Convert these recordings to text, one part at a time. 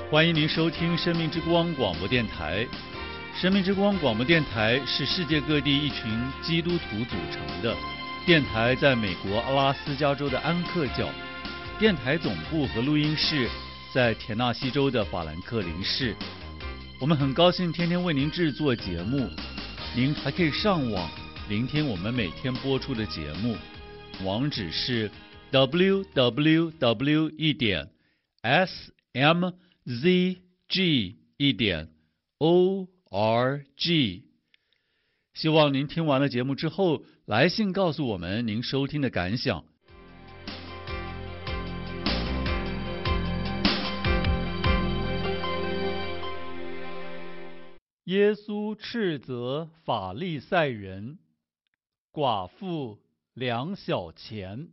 欢迎您收听生命之光广播电台。生命之光广播电台是世界各地一群基督徒组成的电台，在美国阿拉斯加州的安克角，电台总部和录音室在田纳西州的法兰克林市。我们很高兴天天为您制作节目，您还可以上网聆听我们每天播出的节目，网址是 www.smzg.org。 希望您听完了节目之后来信告诉我们您收听的感想。耶稣斥责法利赛人，寡妇2小钱。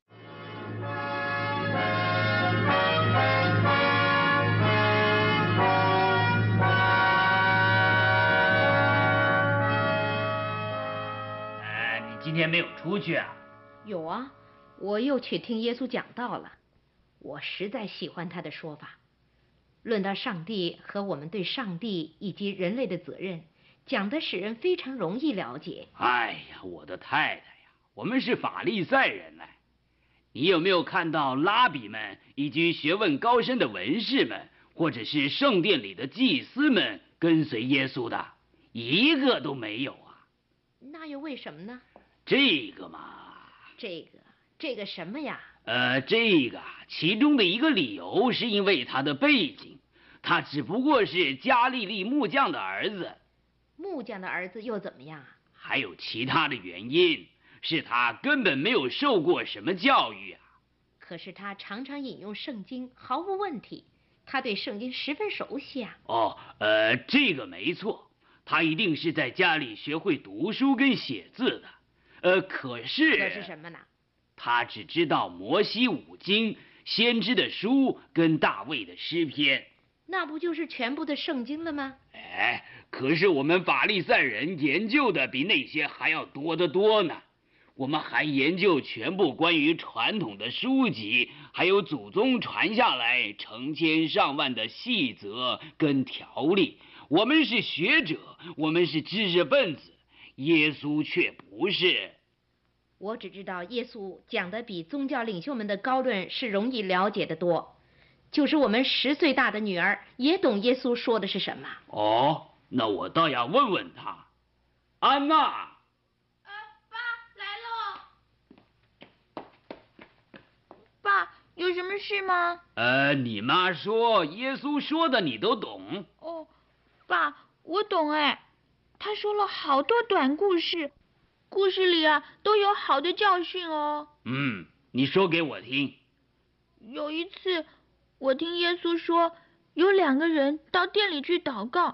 你今天没有出去啊？ 有啊，我又去听耶稣讲道了。我实在喜欢他的说法。论到上帝和我们对上帝以及人类的责任，讲得使人非常容易了解。 哎呀，我的太太呀，我们是法利赛人呢。你有没有看到拉比们以及学问高深的文士们，或者是圣殿里的祭司们跟随耶稣的？一个都没有啊。 那又为什么呢？ 这个嘛， 这个什么呀？ 这个其中的一个理由是因为他的背景，他只不过是加利利木匠的儿子。 木匠的儿子又怎么样啊？ 还有其他的原因，是他根本没有受过什么教育啊。 可是他常常引用圣经，毫无问题。他对圣经十分熟悉啊。 这个没错，他一定是在家里学会读书跟写字的。可是什么呢？ 他只知道摩西五经、先知的书跟大卫的诗篇。 那不就是全部的圣经了吗？ 可是我们法利赛人研究的比那些还要多得多呢。我们还研究全部关于传统的书籍，还有祖宗传下来成千上万的细则跟条例。我们是学者，我们是知识分子，耶稣却不是。 我只知道耶稣讲的比宗教领袖们的高论是容易了解的多，就是我们10岁大的女儿也懂耶稣说的是什么。 那我倒要问问她。安娜。 爸，来喽。爸，有什么事吗？ 你妈说耶稣说的你都懂。 爸，我懂哎，他说了好多短故事。故事里啊，都有好的教训哦。 你说给我听。 有一次，我听耶稣说，有2个人到店里去祷告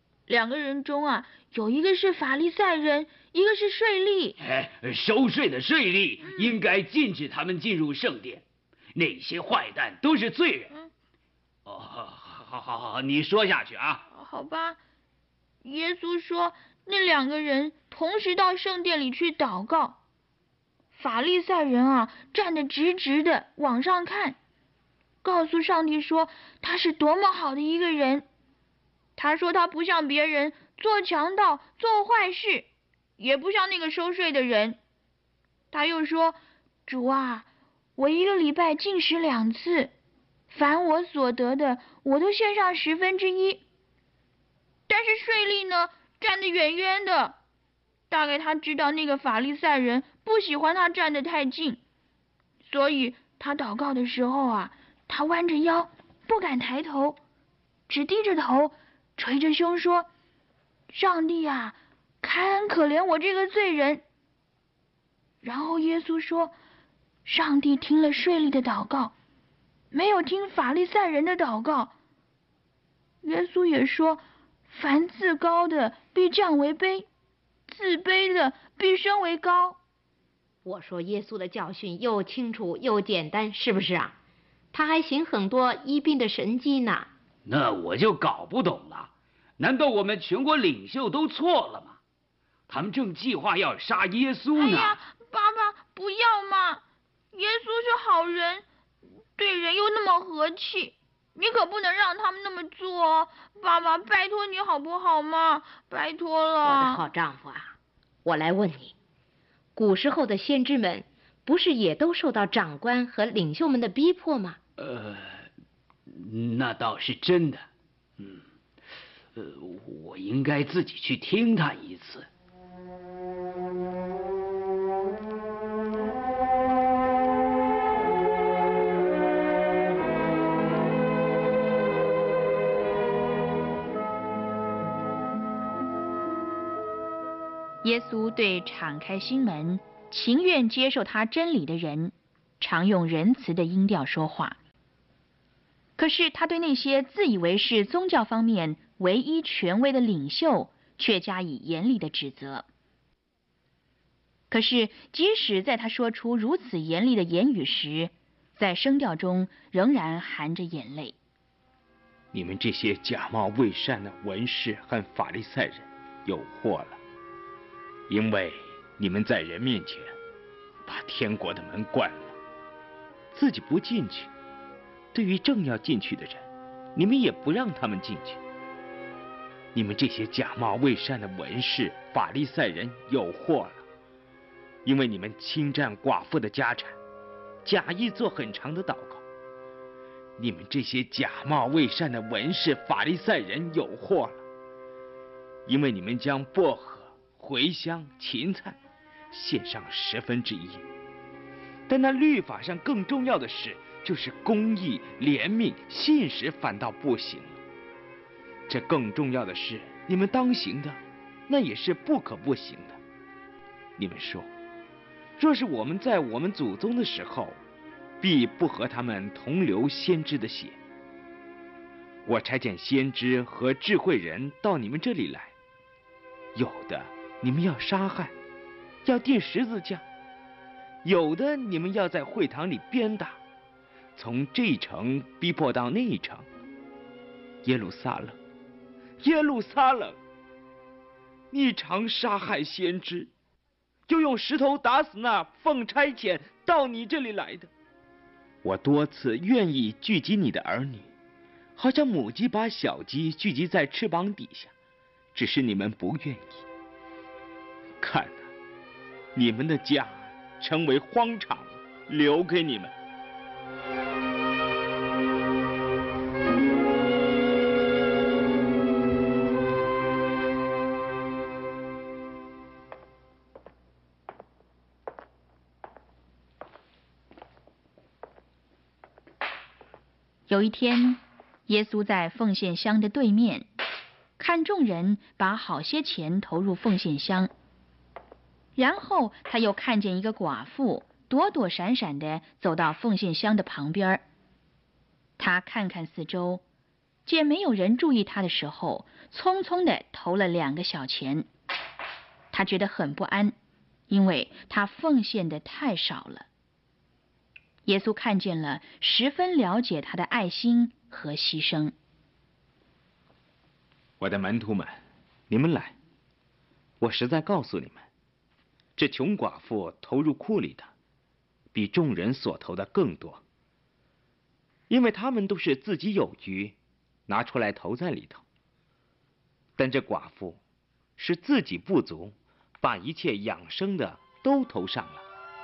，2个人中啊，有一个是法利赛人，一个是税吏。 收税的税吏应该禁止他们进入圣殿，那些坏蛋都是罪人。好，你说下去啊。 好吧，耶稣说那2个人同时到圣殿里去祷告，法利赛人啊站得直直的往上看，告诉上帝说他是多么好的一个人。他说他不像别人做强盗做坏事，也不像那个收税的人。他又说，主啊，我1个礼拜禁食2次，凡我所得的我都献上1/10。但是税吏呢，站得远远的，大概他知道那个法利赛人不喜欢他站得太近，所以他祷告的时候啊，他弯着腰，不敢抬头，只低着头，捶着胸说，上帝啊，开恩可怜我这个罪人。然后耶稣说，上帝听了税吏的祷告，没有听法利赛人的祷告。耶稣也说，凡自高的必降为卑，自卑的必升为高。 我说耶稣的教训又清楚又简单，是不是啊？他还行很多医病的神迹呢。 那我就搞不懂了，难道我们全国领袖都错了吗？他们正计划要杀耶稣呢。 爸爸，不要嘛！耶稣是好人，对人又那么和气， 你可不能让他们那么做，爸爸，拜托你好不好嘛？拜托了。 我的好丈夫啊，我来问你，古时候的先知们不是也都受到长官和领袖们的逼迫吗？ 那倒是真的。我应该自己去听他一次。 耶稣对敞开心门、情愿接受他真理的人，常用仁慈的音调说话。可是他对那些自以为是宗教方面唯一权威的领袖，却加以严厉的指责。可是即使在他说出如此严厉的言语时，在声调中仍然含着眼泪。 你们这些假冒伪善的文士和法利赛人有祸了，因为你们在人面前把天国的门关了，自己不进去，对于正要进去的人，你们也不让他们进去。你们这些假冒伪善的文士法利赛人有祸了，因为你们侵占寡妇的家产，假意做很长的祷告。你们这些假冒伪善的文士法利赛人有祸了，因为你们将薄荷、茴香、芹菜献上1/10。但那律法上更重要的事，就是公义、怜悯、信实反倒不行了。这更重要的是，你们当行的，那也是不可不行的。你们说，若是我们在我们祖宗的时候，必不和他们同流先知的血。我差遣先知和智慧人到你们这里来，有的你们要杀害，要钉十字架；有的你们要在会堂里鞭打，从这一城逼迫到那一城。耶路撒冷，耶路撒冷，你常杀害先知，又用石头打死那奉差遣到你这里来的。我多次愿意聚集你的儿女，好像母鸡把小鸡聚集在翅膀底下，只是你们不愿意。看啊，你们的家成为荒场，留给你们。 有一天，耶稣在奉献箱的对面，看众人把好些钱投入奉献箱，然后他又看见一个寡妇躲躲闪闪地走到奉献箱的旁边。他看看四周，见没有人注意他的时候，匆匆地投了2个小钱。他觉得很不安，因为他奉献的太少了。耶稣看见了，十分了解他的爱心和牺牲。 我的门徒们，你们来，我实在告诉你们，这穷寡妇投入库里的，比众人所投的更多，因为他们都是自己有余，拿出来投在里头。但这寡妇是自己不足，把一切养生的都投上了。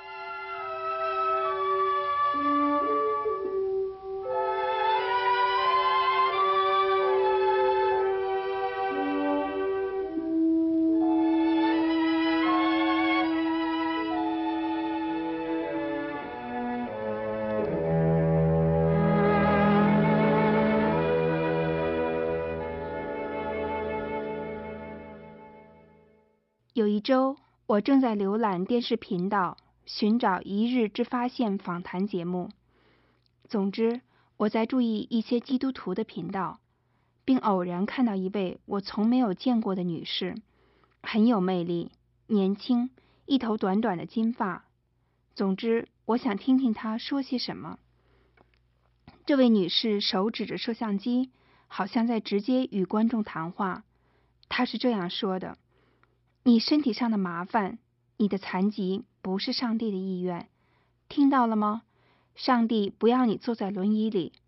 有一周，我正在浏览电视频道，寻找一日之发现访谈节目。总之，我在注意一些基督徒的频道，并偶然看到一位我从没有见过的女士，很有魅力，年轻，一头短短的金发。总之，我想听听她说些什么。这位女士手指着摄像机，好像在直接与观众谈话。她是这样说的：你身体上的麻烦，你的残疾，不是上帝的意愿，听到了吗？上帝不要你坐在轮椅里，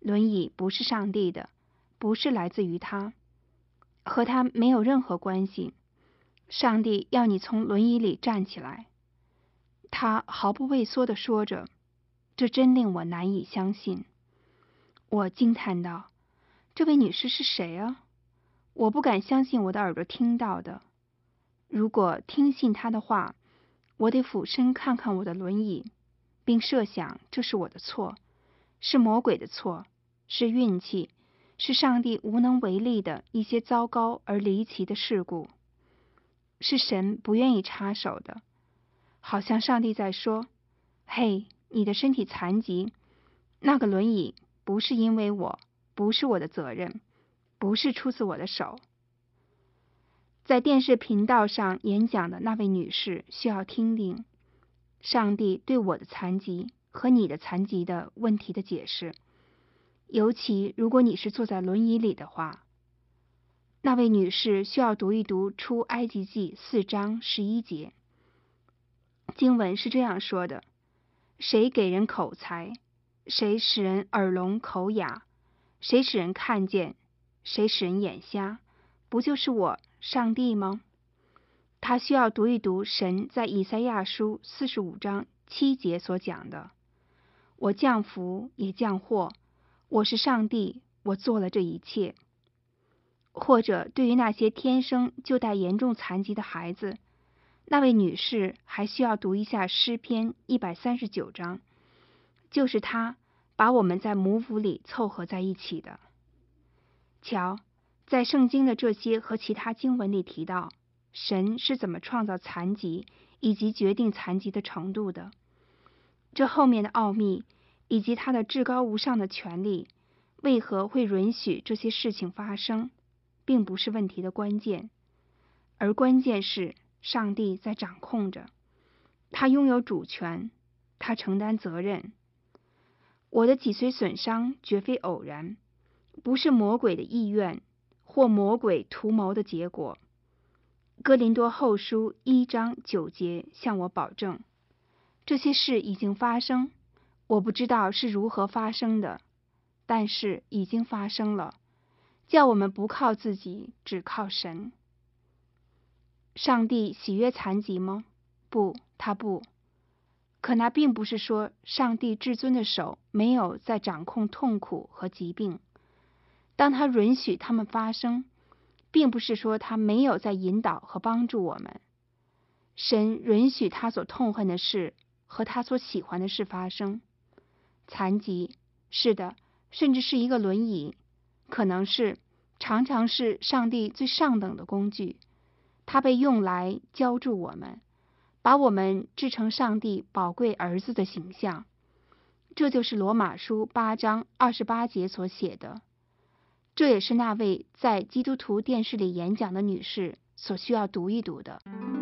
轮椅不是上帝的，不是来自于他，和他没有任何关系。上帝要你从轮椅里站起来。他毫不畏缩地说着，这真令我难以相信。我惊叹道：“这位女士是谁啊？”我不敢相信我的耳朵听到的。如果听信她的话，我得俯身看看我的轮椅，并设想这是我的错，是魔鬼的错，是运气，是上帝无能为力的一些糟糕而离奇的事故，是神不愿意插手的。好像上帝在说：“嘿，你的身体残疾，那个轮椅不是因为我，不是我的责任，不是出自我的手。”在电视频道上演讲的那位女士需要听听上帝对我的残疾和你的残疾的问题的解释，尤其如果你是坐在轮椅里的话。那位女士需要读一读出埃及记4章11节。经文是这样说的：谁给人口才，谁使人耳聋口哑，谁使人看见，谁使人眼瞎，不就是我上帝吗？他需要读一读神在以赛亚书45章7节所讲的：我降福也降祸，我是上帝，我做了这一切。或者对于那些天生就带严重残疾的孩子，那位女士还需要读一下诗篇139章，就是他把我们在母腹里凑合在一起的。瞧，在圣经的这些和其他经文里提到，神是怎么创造残疾以及决定残疾的程度的。这后面的奥秘以及他的至高无上的权力，为何会允许这些事情发生，并不是问题的关键，而关键是上帝在掌控着，他拥有主权，他承担责任。我的脊髓损伤绝非偶然，不是魔鬼的意愿或魔鬼图谋的结果。哥林多后书1章9节向我保证，这些事已经发生，我不知道是如何发生的，但是已经发生了，叫我们不靠自己，只靠神。上帝喜悦残疾吗？不，他不。可那并不是说上帝至尊的手没有在掌控痛苦和疾病。当他允许他们发生，并不是说他没有在引导和帮助我们。神允许他所痛恨的事和他所喜欢的事发生。残疾，是的，甚至是一个轮椅，可能是，常常是上帝最上等的工具。它被用来浇筑我们，把我们制成上帝宝贵儿子的形象。这就是罗马书8章28节所写的。这也是那位在基督徒电视里演讲的女士所需要读一读的。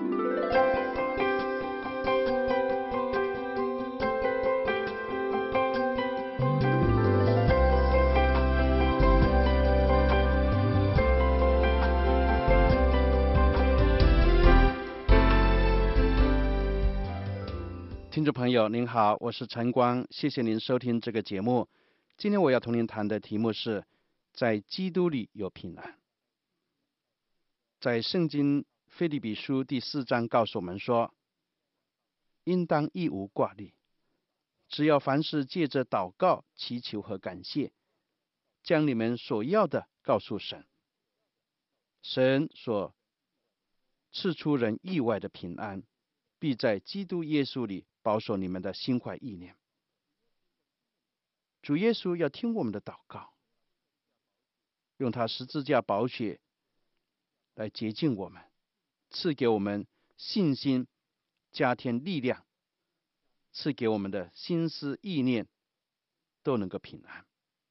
听众朋友您好，我是陈光，谢谢您收听这个节目。今天我要同您谈的题目是在基督里有平安。在圣经腓立比书第4章告诉我们说，应当一无挂虑，只要凡事借着祷告祈求和感谢，将你们所要的告诉神，神所赐出人意外的平安，必在基督耶稣里保守你们的心怀意念。主耶稣要听我们的祷告，用他十字架宝血来洁净我们，赐给我们信心，加添力量，赐给我们的心思意念都能够平安。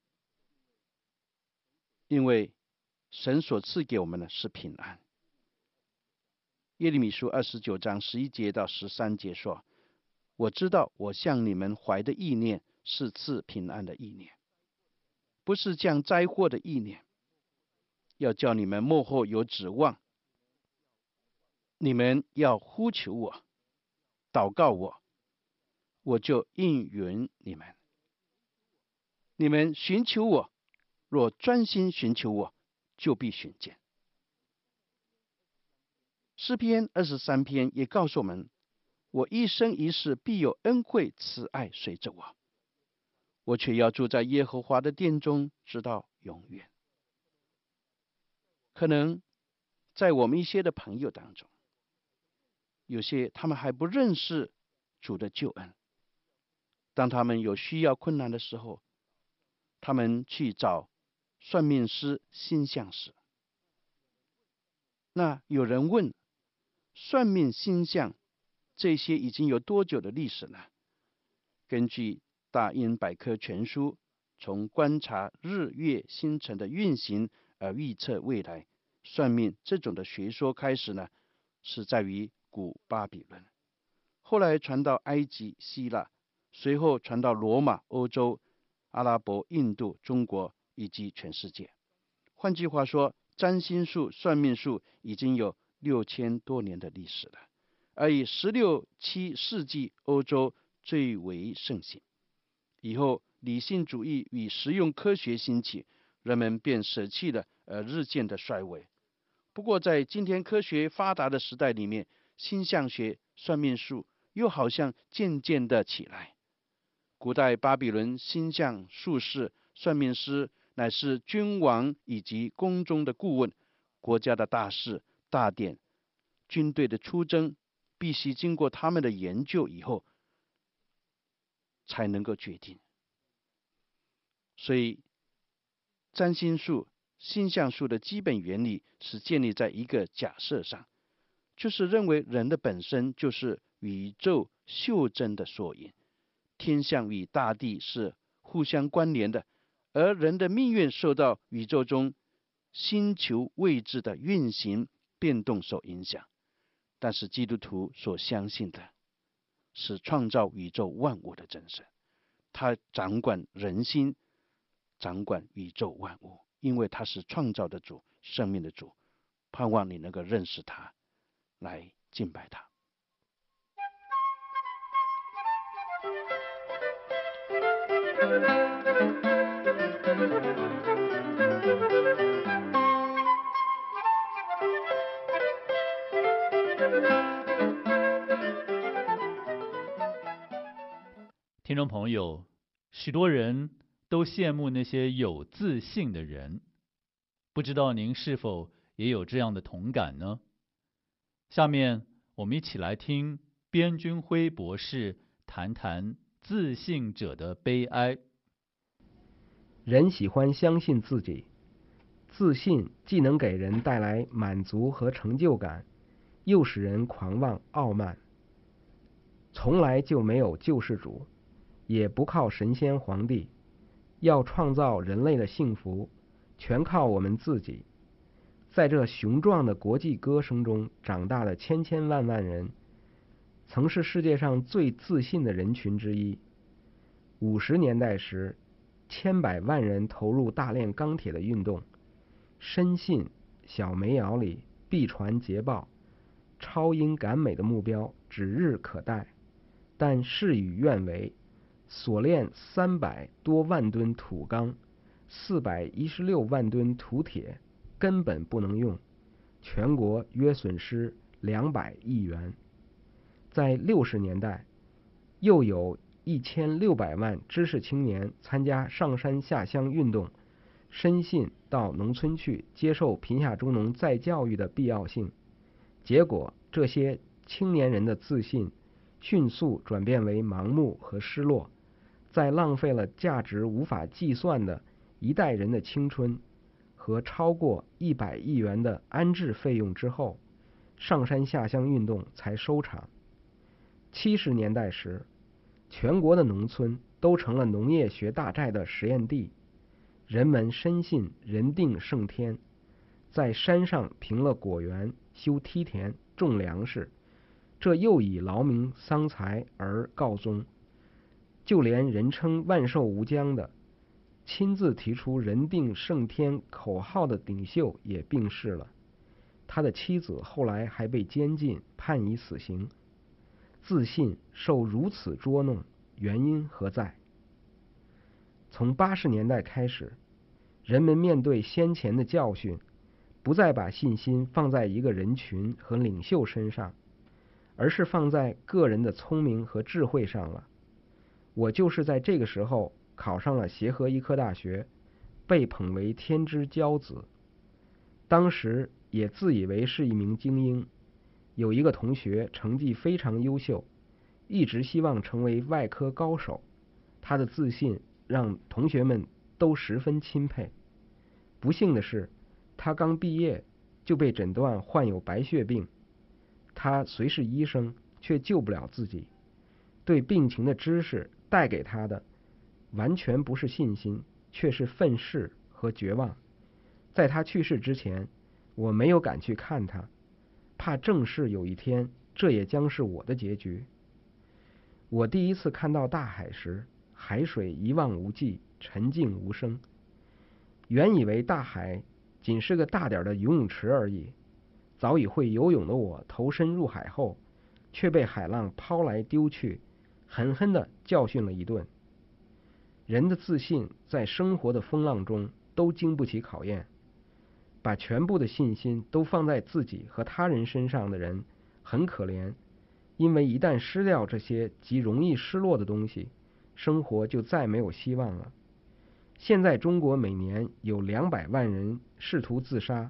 因为神所赐给我们的是平安。耶利米书29章11节到13节说，我知道我向你们怀的意念是赐平安的意念，不是降灾祸的意念，要叫你们末后有指望。你们要呼求我，祷告我，我就应允你们。 你们寻求我，若专心寻求我，就必寻见。诗篇23篇也告诉我们，我一生一世必有恩惠慈爱随着我，我却要住在耶和华的殿中，直到永远。可能在我们一些的朋友当中，有些他们还不认识主的救恩，当他们有需要困难的时候，他们去找算命师、星象师。那有人问，算命、星象这些已经有多久的历史呢？根据大英百科全书，从观察日月星辰的运行而预测未来，算命这种的学说开始呢，是在于古巴比伦，后来传到埃及、希腊，随后传到罗马、欧洲、阿拉伯、印度、中国以及全世界。换句话说，占星术、算命术已经有6000多年的历史了，而以16、17世纪欧洲最为盛行。以后理性主义与实用科学兴起，人们便舍弃了而日渐的衰微。不过在今天科学发达的时代里面，星象学、算命术又好像渐渐的起来。古代巴比伦星象术士、算命师乃是君王以及宫中的顾问，国家的大事、大典、军队的出征，必须经过他们的研究以后才能够决定。所以占星术、星象术的基本原理是建立在一个假设上，就是认为人的本身就是宇宙袖珍的缩影，天象与大地是互相关联的，而人的命运受到宇宙中星球位置的运行变动所影响。但是基督徒所相信的是创造宇宙万物的真神，他掌管人心，掌管宇宙万物，因为他是创造的主，生命的主。盼望你能够认识他，来敬拜他。 听众朋友，许多人都羡慕那些有自信的人，不知道您是否也有这样的同感呢？下面我们一起来听边君辉博士谈谈自信者的悲哀。 人喜欢相信自己，自信既能给人带来满足和成就感，又使人狂妄傲慢。从来就没有救世主，也不靠神仙皇帝，要创造人类的幸福，全靠我们自己。在这雄壮的国际歌声中长大的千千万万人，曾是世界上最自信的人群之一。50年代时，千百万人投入大炼钢铁的运动，深信小煤窑里必传捷报，超英赶美的目标指日可待。但事与愿违，所炼300多万吨土钢，416万吨土铁根本不能用，全国约损失200亿元。在60年代，又有1600万知识青年参加上山下乡运动，深信到农村去接受贫下中农再教育的必要性。结果，这些青年人的自信迅速转变为盲目和失落，在浪费了价值无法计算的一代人的青春和超过100亿元的安置费用之后，上山下乡运动才收场。70年代时，全国的农村都成了农业学大寨的实验地，人们深信人定胜天，在山上平了果园，修梯田，种粮食，这又以劳民伤财而告终。就连人称万寿无疆的亲自提出人定胜天口号的领袖也病逝了，他的妻子后来还被监禁，判以死刑。自信受如此捉弄，原因何在？ 从80年代开始，人们面对先前的教训，不再把信心放在一个人群和领袖身上，而是放在个人的聪明和智慧上了。我就是在这个时候考上了协和医科大学，被捧为天之骄子。当时也自以为是一名精英，有一个同学成绩非常优秀，一直希望成为外科高手，他的自信让同学们都十分钦佩。不幸的是，他刚毕业就被诊断患有白血病，他虽是医生，却救不了自己。对病情的知识带给他的完全不是信心，却是愤世和绝望。在他去世之前，我没有敢去看他，怕正是有一天这也将是我的结局。我第一次看到大海时，海水一望无际，沉静无声。原以为大海仅是个大点的游泳池而已，早已会游泳的我投身入海后，却被海浪抛来丢去，狠狠地教训了一顿。人的自信在生活的风浪中都经不起考验，把全部的信心都放在自己和他人身上的人很可怜，因为一旦失掉这些极容易失落的东西，生活就再没有希望了。现在中国每年有200万人试图自杀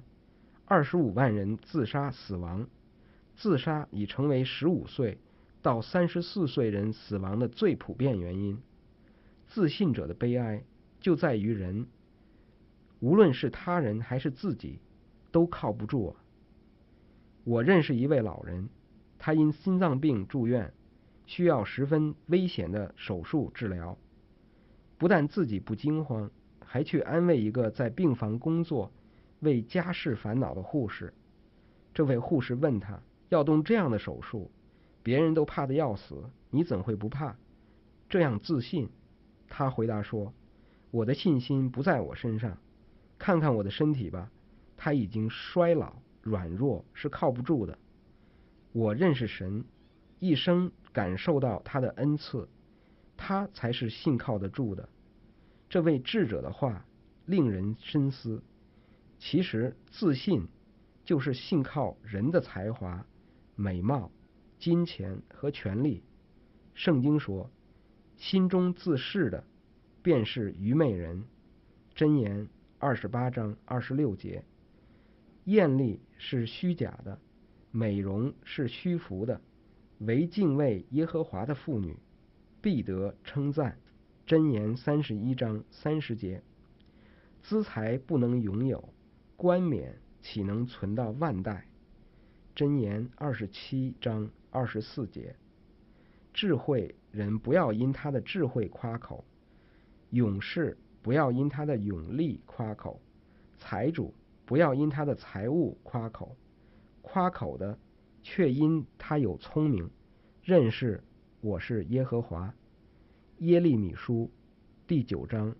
，25万人自杀死亡。自杀已成为15岁到34岁人死亡的最普遍原因。自信者的悲哀就在于人，无论是他人还是自己，都靠不住啊。我认识一位老人，他因心脏病住院，需要十分危险的手术治疗。不但自己不惊慌，还去安慰一个在病房工作、为家事烦恼的护士。这位护士问他，要动这样的手术，别人都怕得要死，你怎会不怕？这样自信。他回答说，我的信心不在我身上，看看我的身体吧，他已经衰老软弱，是靠不住的。我认识神，一生感受到他的恩赐，他才是信靠得住的。这位智者的话令人深思。其实自信就是信靠人的才华、美貌、金钱和权力。圣经说，心中自恃的便是愚昧人。箴言28章26节。艳丽是虚假的，美容是虚浮的，唯敬畏耶和华的妇女必得称赞。箴言31章30节。资财不能永有，冠冕岂能存到万代。箴言27章24节。智慧人不要因他的智慧夸口，勇士不要因他的勇力夸口，财主不要因他的财物夸口，夸口的却因他有聪明，认识我是耶和华。耶利米书第9章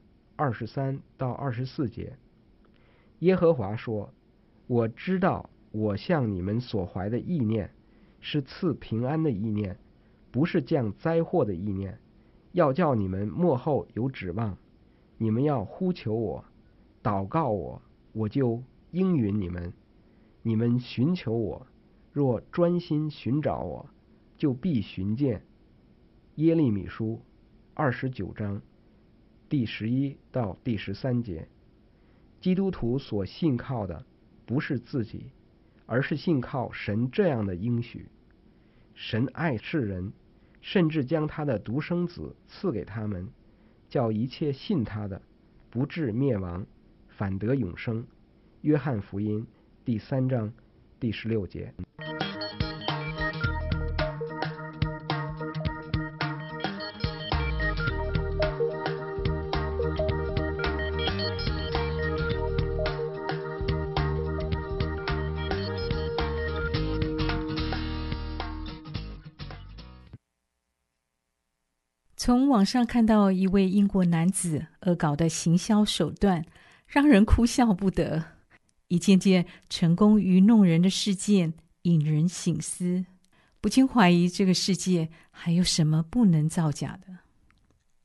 23到24节。耶和华说，我知道我向你们所怀的意念是赐平安的意念，不是降灾祸的意念，要叫你们末后有指望。你们要呼求我，祷告我，我就应允你们。你们寻求我，若专心寻找我，就必寻见。耶利米书29章第11到第13节。基督徒所信靠的不是自己，而是信靠神这样的应许。神爱世人，甚至将他的独生子赐给他们，叫一切信他的不至灭亡，反得永生。约翰福音第3章第16节。 从网上看到一位英国男子恶搞的行销手段，让人哭笑不得。一件件成功愚弄人的事件引人省思，不禁怀疑这个世界还有什么不能造假的。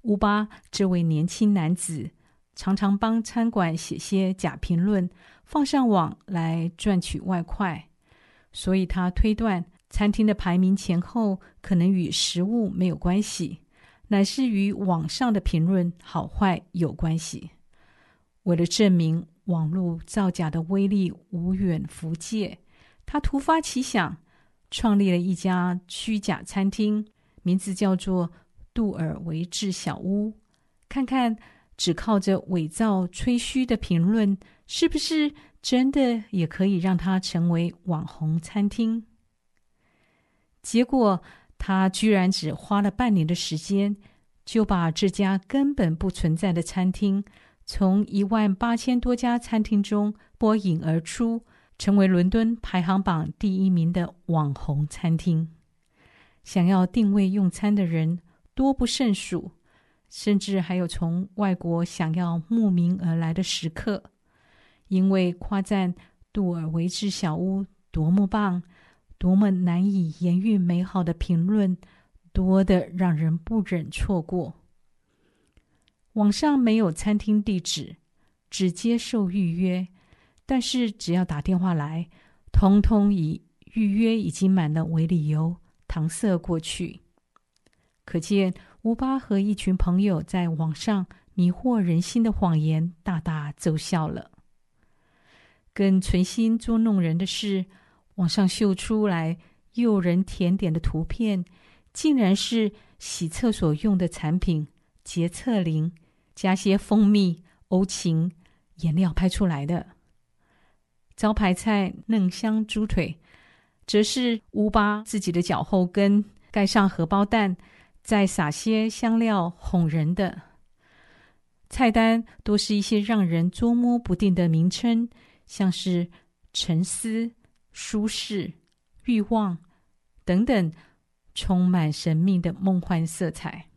乌巴这位年轻男子常常帮餐馆写些假评论，放上网来赚取外快，所以他推断餐厅的排名前后可能与食物没有关系，乃是与网上的评论好坏有关系。为了证明网络造假的威力无远弗届，他突发奇想，创立了一家虚假餐厅，名字叫做杜尔维治小屋，看看只靠着伪造吹嘘的评论，是不是真的也可以让它成为网红餐厅。结果他居然只花了半年的时间，就把这家根本不存在的餐厅从18000多家餐厅中脱颖而出，成为伦敦排行榜第1名的网红餐厅。想要定位用餐的人多不胜数，甚至还有从外国想要慕名而来的食客，因为夸赞杜尔维治小屋多么棒，多么难以言喻美好的评论，多得让人不忍错过。网上没有餐厅地址，只接受预约，但是只要打电话来，通通以预约已经满了为理由搪塞过去。可见乌巴和一群朋友在网上迷惑人心的谎言大大奏效了。更存心捉弄人的是，网上秀出来诱人甜点的图片，竟然是洗厕所用的产品洁厕灵，加些蜂蜜、欧芹、颜料拍出来的。招牌菜嫩香猪腿，则是乌巴自己的脚后跟盖上荷包蛋，再撒些香料哄人的。菜单多是一些让人捉摸不定的名称，像是沉思、舒适、欲望等等，充满神秘的梦幻色彩。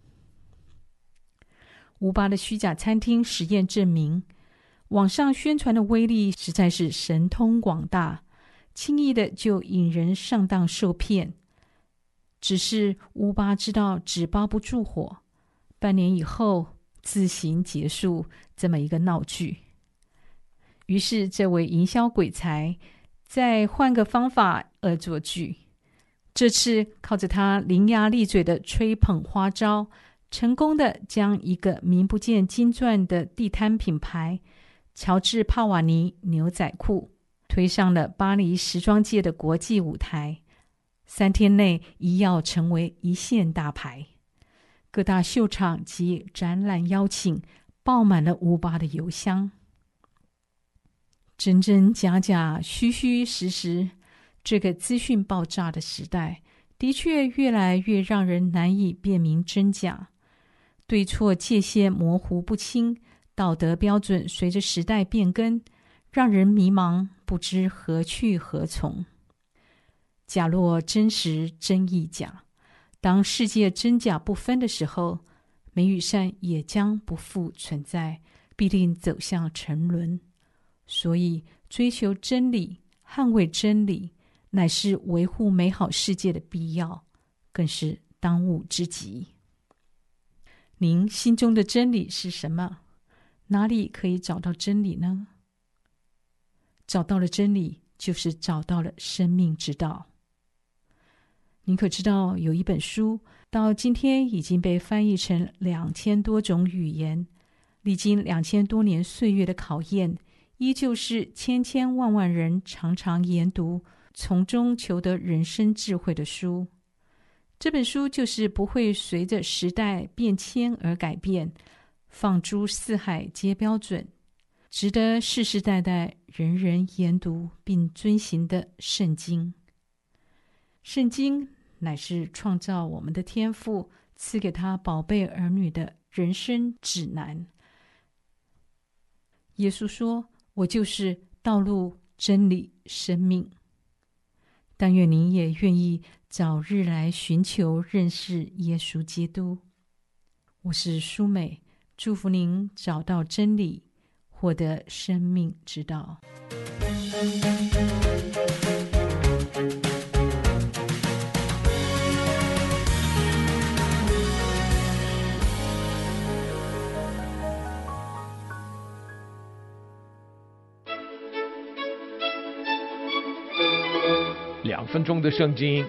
乌巴的虚假餐厅实验证明，网上宣传的威力实在是神通广大，轻易的就引人上当受骗。只是乌巴知道纸包不住火，半年以后自行结束这么一个闹剧。于是这位营销鬼才再换个方法恶作剧，这次靠着他伶牙俐嘴的吹捧花招，成功的将一个名不见经传的地摊品牌乔治帕瓦尼牛仔裤推上了巴黎时装界的国际舞台，3天内一跃成为一线大牌。各大秀场及展览邀请爆满了乌巴的邮箱。真真假假，虚虚实实，这个资讯爆炸的时代，的确越来越让人难以辨明真假，对错界限模糊不清，道德标准随着时代变更，让人迷茫，不知何去何从。假若真实真亦假，当世界真假不分的时候，美与善也将不复存在，必定走向沉沦。所以追求真理，捍卫真理，乃是维护美好世界的必要，更是当务之急。您心中的真理是什么？哪里可以找到真理呢？找到了真理，就是找到了生命之道。您可知道有一本书，到今天已经被翻译成2000多种语言，历经2000多年岁月的考验，依旧是千千万万人常常研读，从中求得人生智慧的书。这本书就是不会随着时代变迁而改变，放诸四海皆标准，值得世世代代人人研读并遵行的圣经。圣经乃是创造我们的天父赐给他宝贝儿女的人生指南。耶稣说，我就是道路、真理、生命。但愿您也愿意早日来寻求认识耶稣基督。我是舒美，祝福您找到真理，获得生命之道。 分钟的圣经。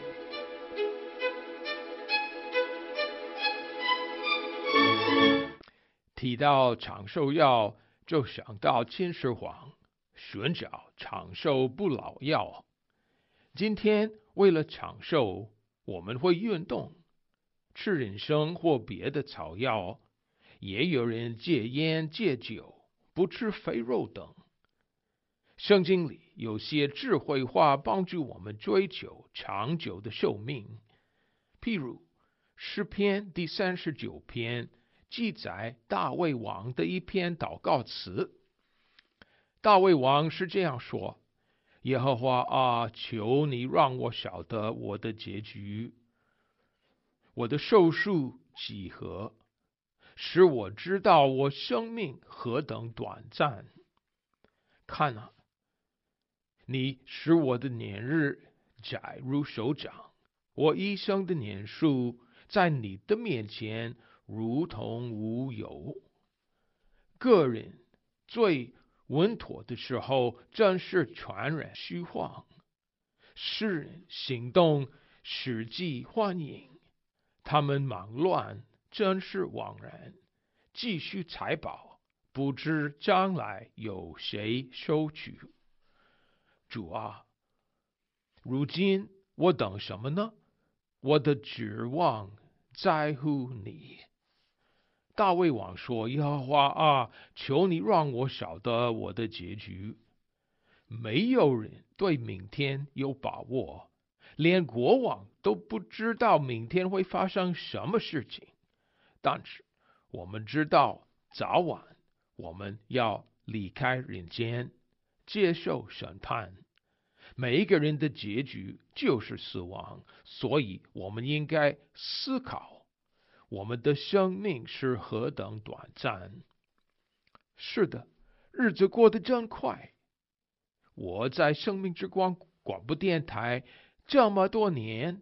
提到长寿药，就想到秦始皇寻找长寿不老药。今天为了长寿，我们会运动，吃人参或别的草药，也有人戒烟戒酒，不吃肥肉等。圣经里有些智慧话帮助我们追求长久的寿命，譬如诗篇第39篇记载大卫王的一篇祷告词。大卫王是这样说：耶和华啊，求你让我晓得我的结局，我的寿数几何，使我知道我生命何等短暂。看啊，你使我的年日窄如手掌，我一生的年数在你的面前如同无有。个人最稳妥的时候，真是全然虚晃；世人行动实际幻影，他们忙乱，真是枉然。继续财宝，不知将来有谁收取。主啊，如今我等什么呢？我的指望在乎你。大卫王说：耶和华啊，求你让我晓得我的结局。没有人对明天有把握，连国王都不知道明天会发生什么事情。但是我们知道，早晚我们要离开人间，接受审判。每一个人的结局就是死亡，所以我们应该思考我们的生命是何等短暂。是的，日子过得真快。我在生命之光广播电台这么多年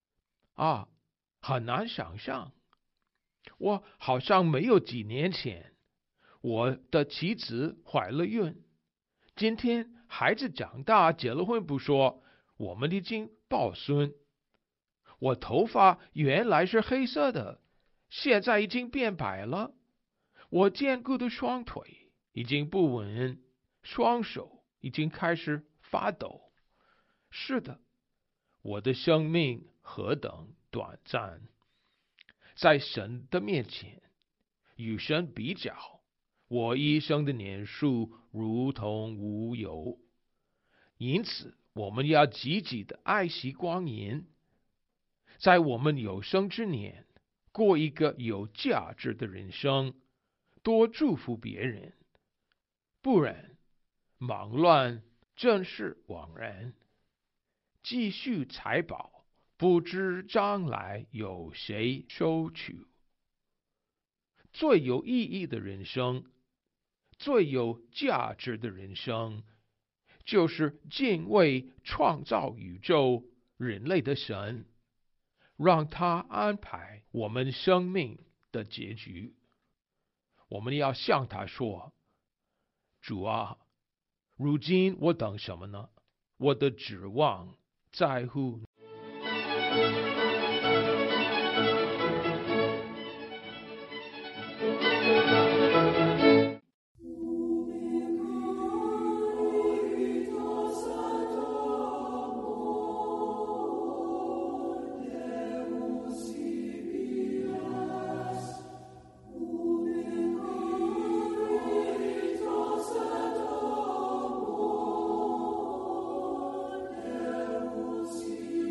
很难想象，我好像没有几年前我的妻子怀了孕，今天孩子长大结了婚不说，我们已经抱孙。我头发原来是黑色的，现在已经变白了。我坚固的双腿已经不稳，双手已经开始发抖。是的，我的生命何等短暂，在神的面前与神比较，我一生的年数如同无有。因此我们要积极的爱惜光阴，在我们有生之年过一个有价值的人生，多祝福别人，不然忙乱真是枉然。积蓄财宝，不知将来有谁收取。最有意义的人生，最有价值的人生，就是敬畏创造宇宙人类的神，让他安排我们生命的结局。我们要向他说：主啊，如今我等什么呢？我的指望在乎你。 See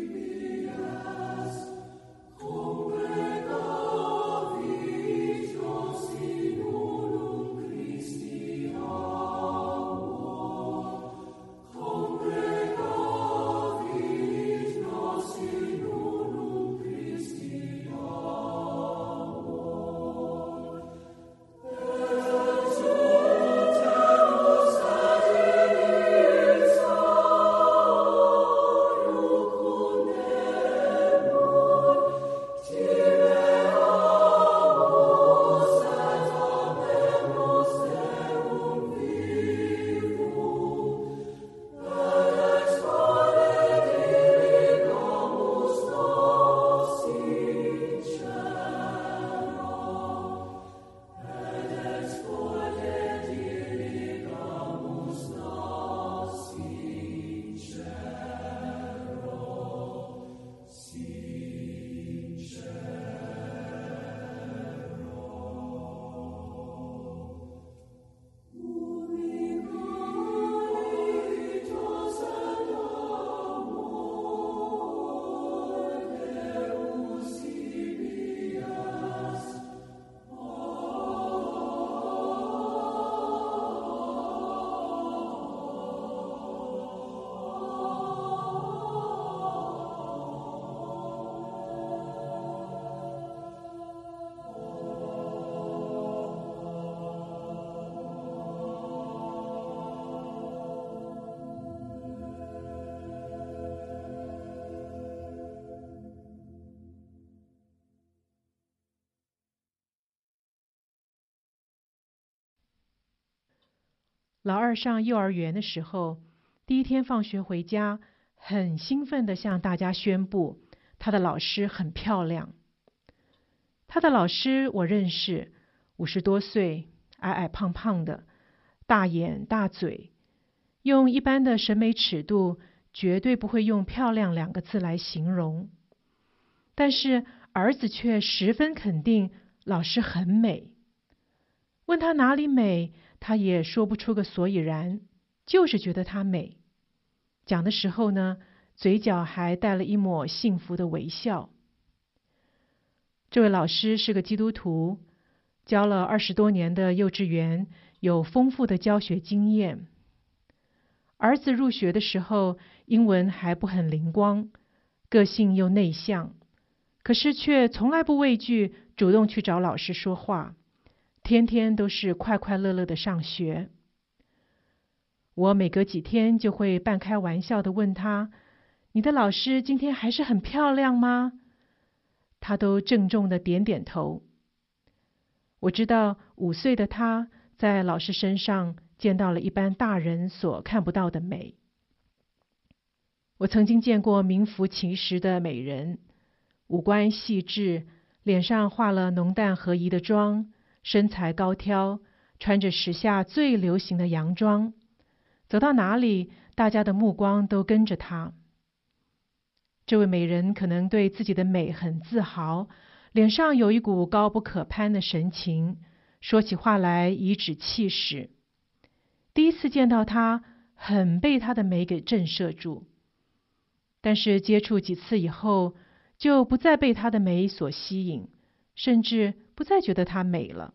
老二上幼儿园的时候，第一天放学回家，很兴奋地向大家宣布，他的老师很漂亮。他的老师我认识，50多岁，矮矮胖胖的，大眼大嘴，用一般的审美尺度，绝对不会用漂亮2个字来形容。但是儿子却十分肯定老师很美。问他哪里美，他也说不出个所以然，就是觉得她美。讲的时候呢，嘴角还带了一抹幸福的微笑。这位老师是个基督徒，教了20多年的幼稚园，有丰富的教学经验。儿子入学的时候，英文还不很灵光，个性又内向，可是却从来不畏惧主动去找老师说话，天天都是快快乐乐的上学。我每隔几天就会半开玩笑地问他：“你的老师今天还是很漂亮吗？”他都郑重地点点头。我知道5岁的他在老师身上见到了一般大人所看不到的美。我曾经见过名副其实的美人，五官细致，脸上化了浓淡合宜的妆，身材高挑，穿着时下最流行的洋装，走到哪里，大家的目光都跟着她。这位美人可能对自己的美很自豪，脸上有一股高不可攀的神情，说起话来颐指气使。第一次见到她，很被她的美给震慑住，但是接触几次以后，就不再被她的美所吸引，甚至不再觉得她美了。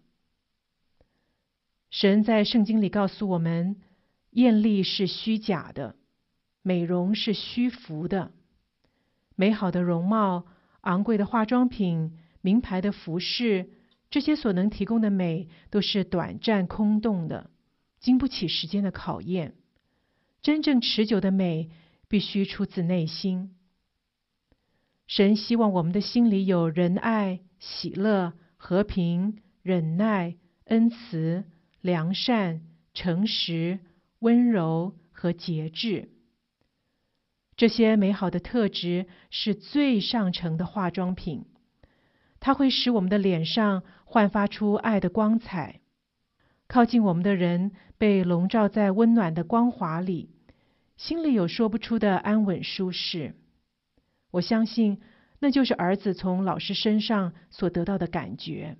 神在圣经里告诉我们，艳丽是虚假的，美容是虚浮的。美好的容貌、昂贵的化妆品、名牌的服饰，这些所能提供的美都是短暂空洞的，经不起时间的考验。真正持久的美必须出自内心。神希望我们的心里有仁爱、喜乐、和平、忍耐、恩慈、良善、诚实、温柔和节制。这些美好的特质是最上乘的化妆品，它会使我们的脸上焕发出爱的光彩。靠近我们的人被笼罩在温暖的光华里，心里有说不出的安稳舒适。我相信那就是儿子从老师身上所得到的感觉。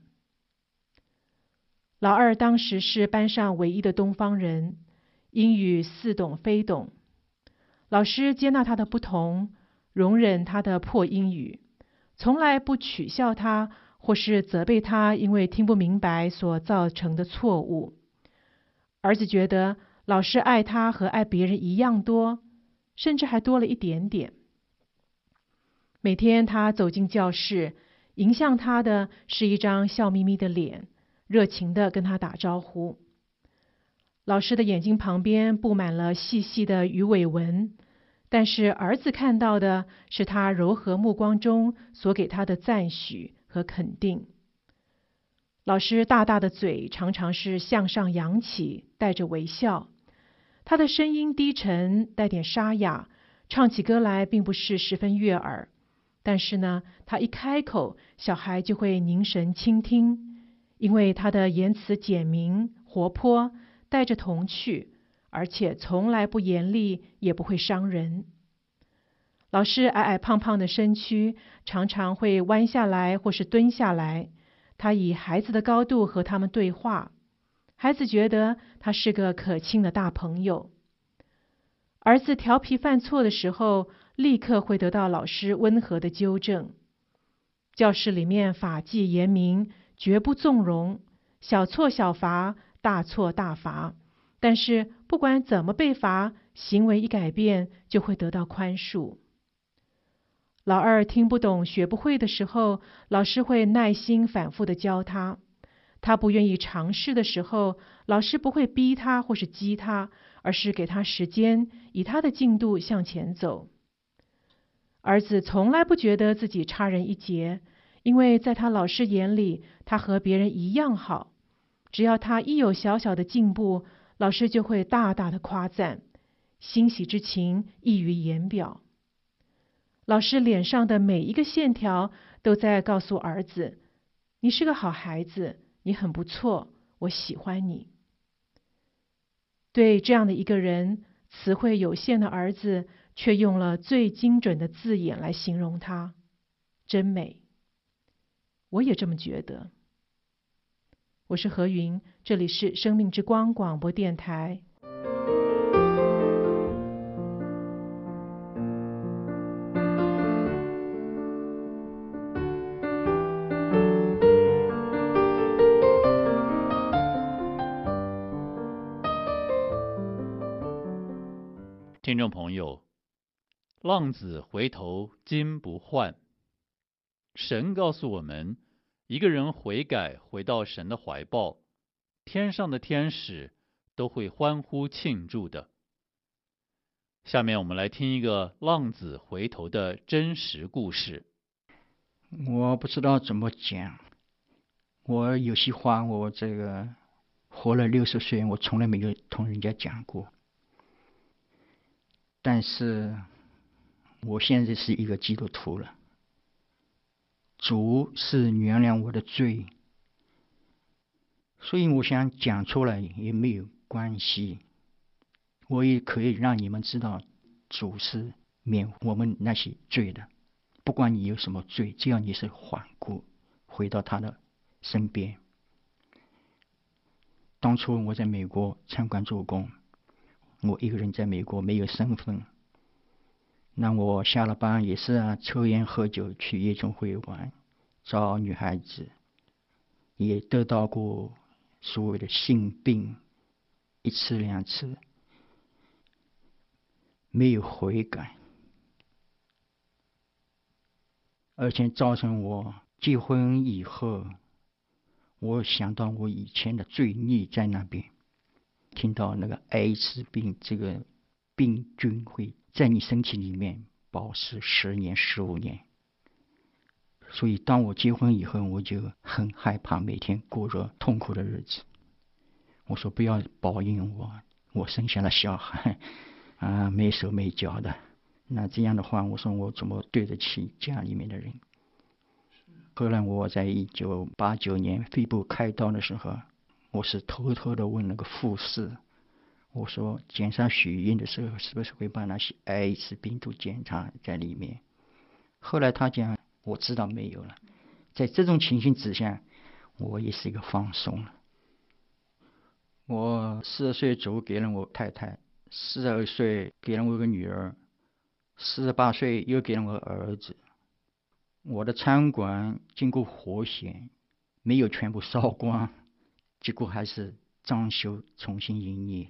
老二当时是班上唯一的东方人，英语似懂非懂。老师接纳他的不同，容忍他的破英语，从来不取笑他或是责备他因为听不明白所造成的错误。儿子觉得老师爱他和爱别人一样多，甚至还多了一点点。每天他走进教室，迎向他的是一张笑眯眯的脸，热情地跟他打招呼。老师的眼睛旁边布满了细细的鱼尾纹，但是儿子看到的是他柔和目光中所给他的赞许和肯定。老师大大的嘴常常是向上扬起，带着微笑。他的声音低沉，带点沙哑，唱起歌来并不是十分悦耳。但是呢，他一开口，小孩就会凝神倾听，因为他的言辞简明、活泼，带着童趣，而且从来不严厉，也不会伤人。老师矮矮胖胖的身躯常常会弯下来或是蹲下来，他以孩子的高度和他们对话，孩子觉得他是个可亲的大朋友。儿子调皮犯错的时候，立刻会得到老师温和的纠正。教室里面法纪严明，绝不纵容，小错小罚，大错大罚。但是不管怎么被罚，行为一改变，就会得到宽恕。老二听不懂、学不会的时候，老师会耐心反复的教他。他不愿意尝试的时候，老师不会逼他或是激他，而是给他时间，以他的进度向前走。儿子从来不觉得自己差人一截，因为在他老师眼里，他和别人一样好。只要他一有小小的进步， 老师就会大大的夸赞，欣喜之情溢于言表。老师脸上的每一个线条都在告诉儿子，你是个好孩子，你很不错，我喜欢你。对这样的一个人，词汇有限的儿子却用了最精准的字眼来形容他，真美。我也这么觉得。我是何云，这里是生命之光广播电台。 听众朋友，浪子回头金不换。神告诉我们，一个人悔改回到神的怀抱，天上的天使都会欢呼庆祝的。下面我们来听一个浪子回头的真实故事。 我不知道怎么讲，我有些话我这个活了60岁，我从来没有同人家讲过。但是我现在是一个基督徒了，主是原谅我的罪，所以我想讲出来也没有关系，我也可以让你们知道主是免我们那些罪的，不管你有什么罪，只要你是缓过回到他的身边。当初我在美国参观做工，我一个人在美国没有身份，那我下了班也是抽烟喝酒，去夜总会玩，找女孩子，也得到过所谓的性病1次2次，没有悔改，而且造成我结婚以后，我想到我以前的罪孽在那边，听到那个艾滋病这个病菌会在你身体里面保持10年15年，所以当我结婚以后，我就很害怕每天过着痛苦的日子。我说不要报应我生下了小孩没手没脚的，那这样的话，我说我怎么对得起家里面的人。后来我在1989年肺部开刀的时候，我是偷偷的问那个护士，我说检查血液的时候是不是会把那些艾滋病毒检查在里面。后来他讲我知道没有了。在这种情形之下，我也是一个放松了。我40岁主给了我太太，42岁给了我一个女儿，48岁又给了我儿子。我的餐馆经过火险，没有全部烧光，结果还是装修重新营业。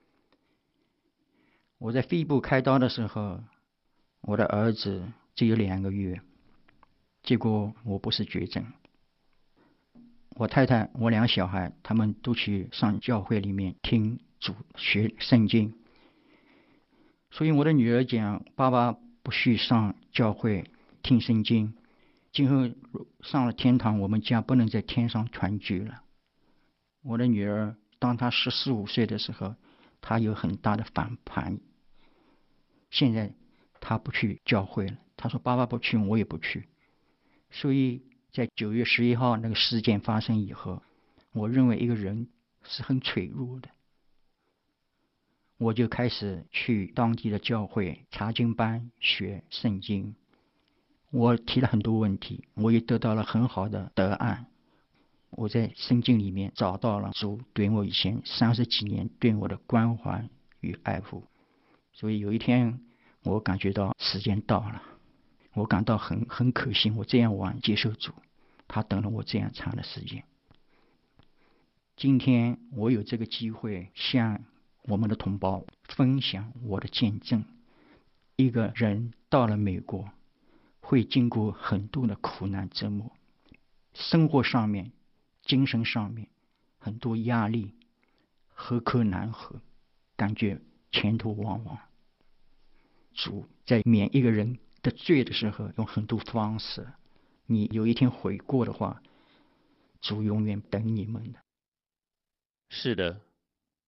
我在肺部开刀的时候，我的儿子只有2个月，结果我不是绝症。我太太我2小孩他们都去上教会里面听主学圣经，所以我的女儿讲，爸爸不许上教会听圣经，今后上了天堂，我们家不能在天上团聚了。我的女儿当她14、15岁的时候，她有很大的反叛，现在她不去教会了，她说爸爸不去我也不去。所以在9月11号那个事件发生以后，我认为一个人是很脆弱的，我就开始去当地的教会查经班学圣经。我提了很多问题，我也得到了很好的答案。我在圣经里面找到了主对我以前30几年对我的关怀与爱护，所以有一天我感觉到时间到了，我感到很可惜，我这样晚接受主，他等了我这样长的时间。今天我有这个机会向我们的同胞分享我的见证。一个人到了美国，会经过很多的苦难折磨，生活上面、精神上面很多压力，何可难何，感觉前途茫茫。主在免一个人的罪的时候，用很多方式，你有一天悔过的话，主永远等你们的。 是的，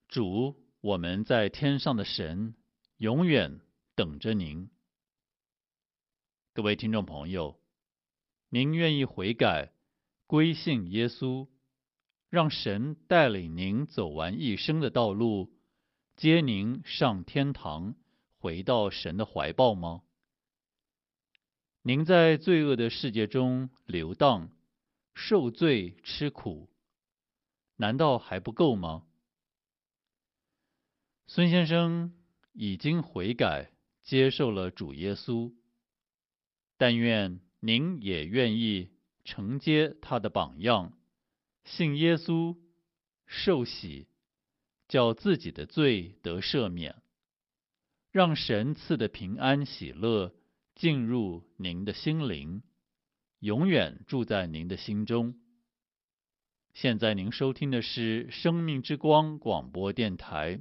主，我们在天上的神永远等着您。各位听众朋友，您愿意悔改，归信耶稣，让神带领您走完一生的道路，接您上天堂，回到神的怀抱吗？您在罪恶的世界中流荡，受罪吃苦，难道还不够吗？孙先生已经悔改，接受了主耶稣，但愿您也愿意承接他的榜样，信耶稣，受洗，叫自己的罪得赦免，让神赐的平安喜乐进入您的心灵，永远住在您的心中。现在您收听的是生命之光广播电台。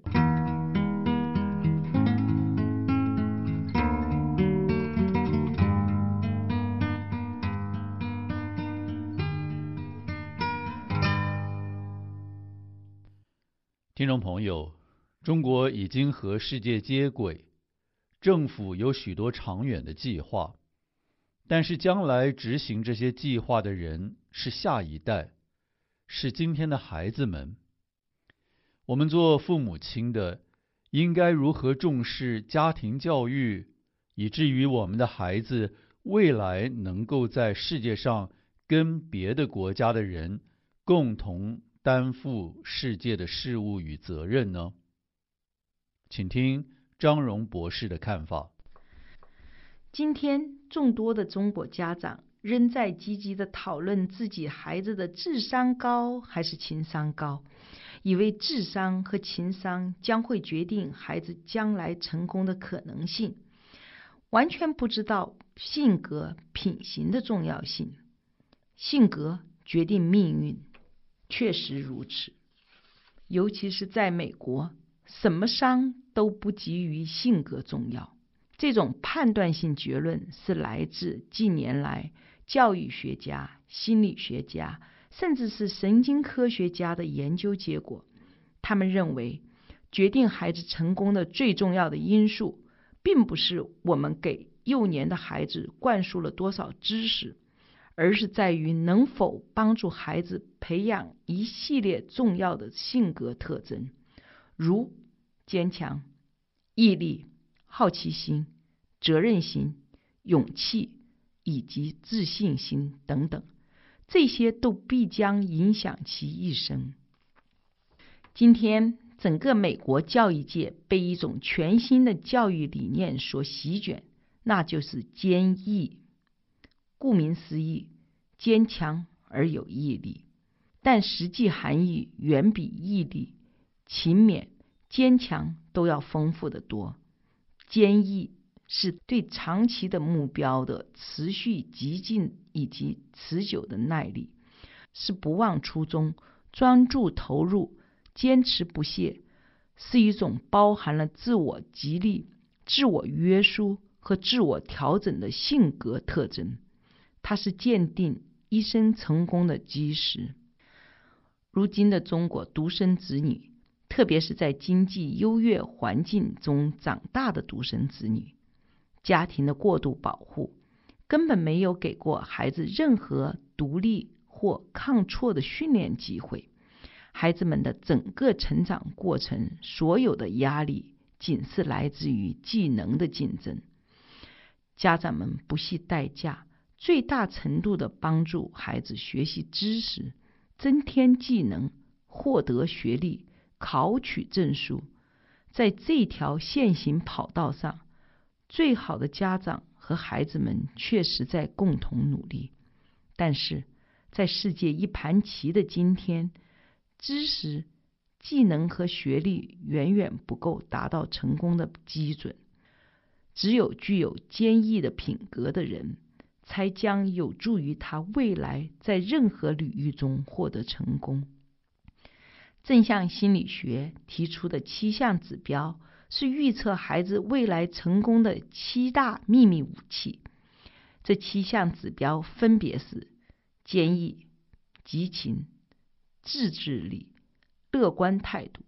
听众朋友，中国已经和世界接轨，政府有许多长远的计划，但是将来执行这些计划的人是下一代，是今天的孩子们。我们做父母亲的，应该如何重视家庭教育，以至于我们的孩子未来能够在世界上跟别的国家的人共同担负世界的事务与责任呢？请听张荣博士的看法。 今天，众多的中国家长仍在积极地讨论自己孩子的智商高还是情商高，以为智商和情商将会决定孩子将来成功的可能性，完全不知道性格、品行的重要性。性格决定命运，确实如此。尤其是在美国，什么商都不及于性格重要。这种判断性结论是来自近年来教育学家、心理学家，甚至是神经科学家的研究结果。他们认为，决定孩子成功的最重要的因素，并不是我们给幼年的孩子灌输了多少知识，而是在于能否帮助孩子培养一系列重要的性格特征，如坚强、毅力、好奇心、责任心、勇气以及自信心等等，这些都必将影响其一生。今天，整个美国教育界被一种全新的教育理念所席卷，那就是坚毅。顾名思义，坚强而有毅力，但实际含义远比毅力、勤勉、坚强都要丰富得多。坚毅是对长期的目标的持续激进以及持久的耐力，是不忘初衷、专注投入、坚持不懈，是一种包含了自我激励、自我约束和自我调整的性格特征。它是鉴定一生成功的基石。如今的中国独生子女，特别是在经济优越环境中长大的独生子女，家庭的过度保护根本没有给过孩子任何独立或抗挫的训练机会。孩子们的整个成长过程，所有的压力仅是来自于技能的竞争。家长们不惜代价，最大程度地帮助孩子学习知识，增添技能，获得学历，考取证书。在这条线行跑道上，最好的家长和孩子们确实在共同努力。但是在世界一盘棋的今天，知识、技能和学历远远不够达到成功的基准。只有具有坚毅的品格的人，才将有助于他未来在任何领域中获得成功。正向心理学提出的7项指标，是预测孩子未来成功的7大秘密武器。这7项指标分别是坚毅、激情、自制力、乐观态度、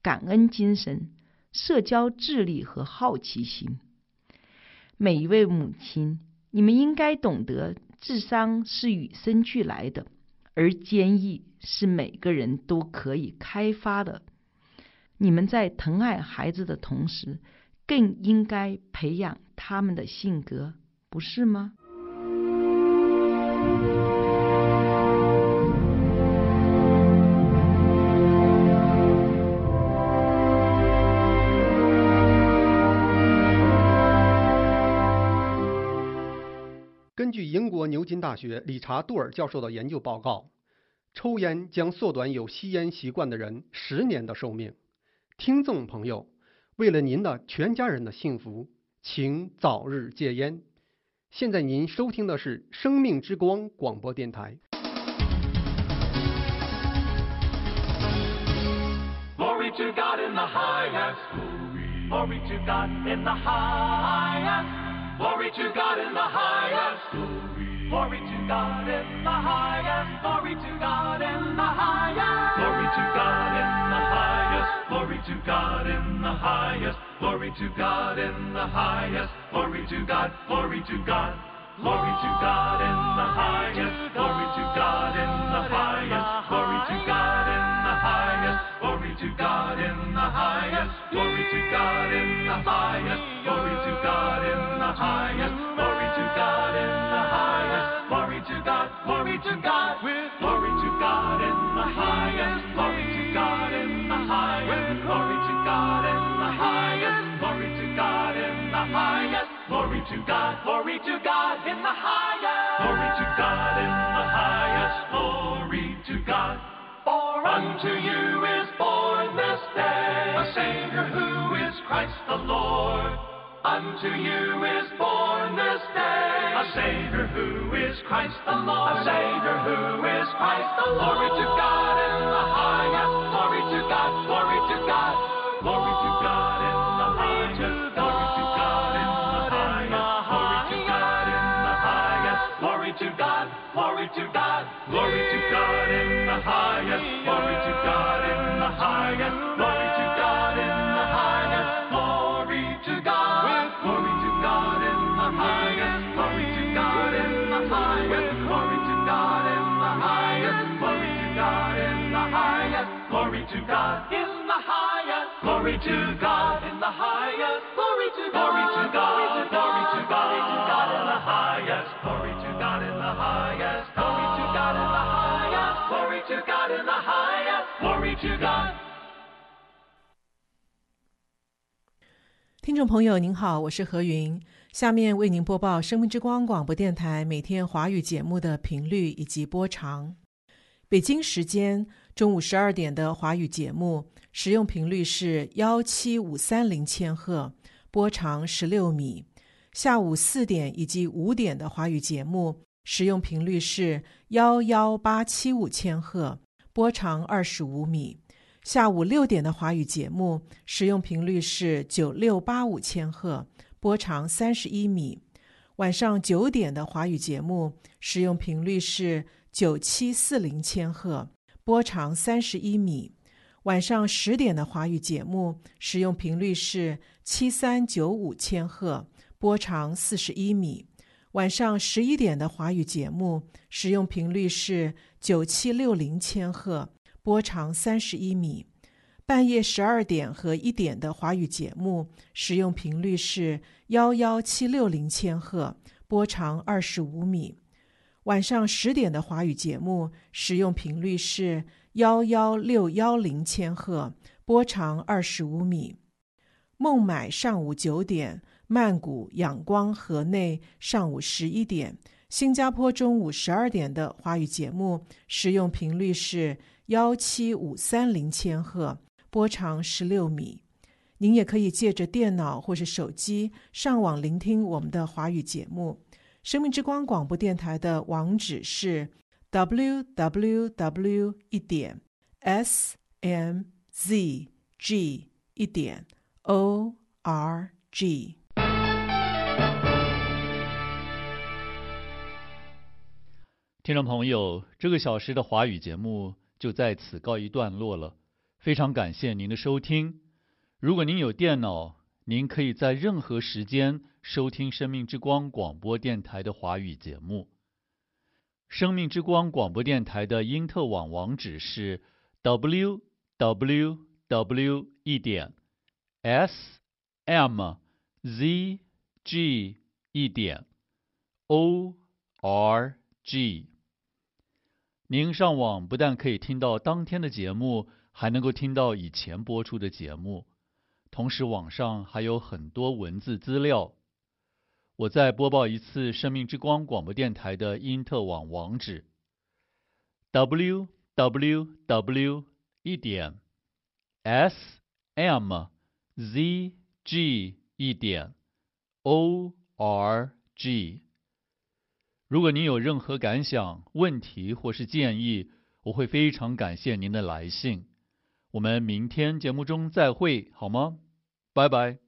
感恩精神、社交智力和好奇心。每一位母亲，你们应该懂得，智商是与生俱来的，而坚毅是每个人都可以开发的。你们在疼爱孩子的同时，更应该培养他们的性格，不是吗？ 根据英国牛津大学理查杜尔教授的研究报告，抽烟将缩短有吸烟习惯的人10年的寿命。听众朋友，为了您的全家人的幸福，请早日戒烟。现在您收听的是生命之光广播电台。 Glory to God in the highest. Glory to God in the highest. Glory to God in the highest. Glory to God in the highest. Glory to God in the highest. Glory to God in the highest. Glory to God in the highest. Glory to God in the highest. Glory to God. Glory to God. Glory to God in the highest. Glory to God in the highest. Glory to God in the highest. Glory to God in the highest. Glory to God in the highest. Glory to God in the highest. Glory to God in the highest. Glory to God. Glory to God. Glory to God in the highest. Glory to God in the highest. Glory to God in the highest. Glory to God in the highest. Glory to God. Glory to God in the highest. Glory to God in the highest. Glory to God. For unto you is born this day a Savior who is Christ the Lord. Unto you is born this day a Savior who is Christ the Lord. A Savior who is Christ the Lord. Glory to God in the highest. Glory to God. Glory to God. Glory to God in the highest. Glory to God in the highest. Glory to God in the highest. Glory to God. Glory to God. Glory to God in the highest. Glory to God in the highest. Glory to God in the highest. Glory to God. Glory to God in the highest. Glory to God in the highest. Glory to God in the highest. Glory to God in the highest. Glory to God in the highest. Glory to God in the highest. Glory to God. Glory to God. Glory to God in the highest. Glory to God in the highest. Glory to God in the highest. Glory to God in the highest. Glory to God. 听众朋友您好，我是何云，下面为您播报生命之光广播电台每天华语节目的频率以及播长。北京时间中午12点的华语节目使用频率是17530千赫，波长16米。下午4点以及5点的华语节目使用频率是11875千赫，波长25米。下午6点的华语节目使用频率是9685千赫，波长31米。晚上9点的华语节目使用频率是9740千赫，波长31米。晚上10点的华语节目使用频率是7395千赫，波长41米。晚上11点的华语节目使用频率是9760千赫，波长31米。半夜12点和1点的华语节目使用频率是11760千赫，波长25米。晚上10点的华语节目使用频率是11610千赫，波长25米。孟买上午9点，曼谷、仰光、河内上午11点，新加坡中午12点的华语节目使用频率是17530千赫，波长16米。您也可以借着电脑或是手机上网聆听我们的华语节目。生命之光广播电台的网址是 www.smzg.org。 听众朋友，这个小时的华语节目就在此告一段落了。 非常感谢您的收听。如果您有电脑，您可以在任何时间收听生命之光广播电台的华语节目。生命之光广播电台的因特网网址是 www.smzg.org。您上网不但可以听到当天的节目，还能够听到以前播出的节目。同时网上还有很多文字资料。我再播报一次生命之光广播电台的因特网网址 www.smzg.org。如果您有任何感想、问题或是建议，我会非常感谢您的来信。我们明天节目中再会，好吗？拜拜。